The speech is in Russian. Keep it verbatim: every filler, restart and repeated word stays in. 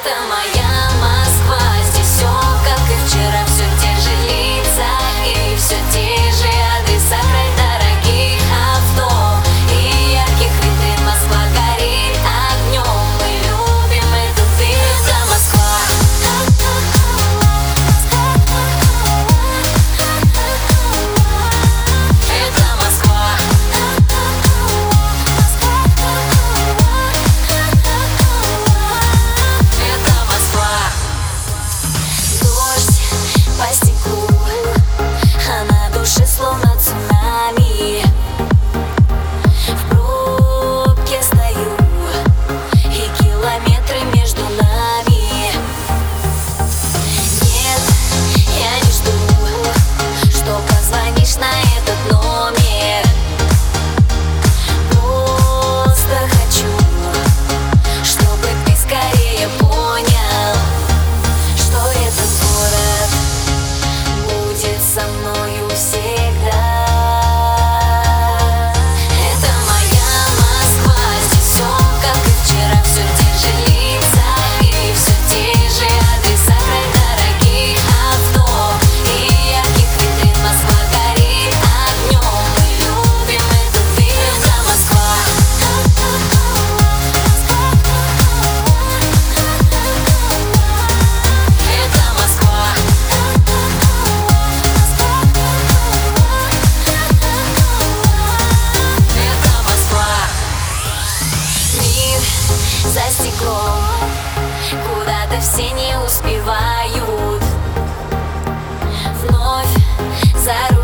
Это моя Москва, здесь все как и вчера, все те же лица и все те же адреса, край дорогих авто и ярких витрин. Москва горит огнем, мы любим эту дым. Это Москва. Это Москва. Это Москва. Дождь по стеклу, а на душе словно цунами. В пробке стою, и километры между нами. Нет, я не жду, что позвонишь на этот номер. Просто хочу, чтобы ты скорее понял, что этот город будет со мною всегда. Это моя Москва, здесь все как и вчера, все те же лица и все те же адреса, край дорогих авто и ярких витрин. Москва горит огнем, мы любим эту дым. Это Москва. Это Москва. Это Москва. Мир за стеклом, куда-то все не успевают. Вновь за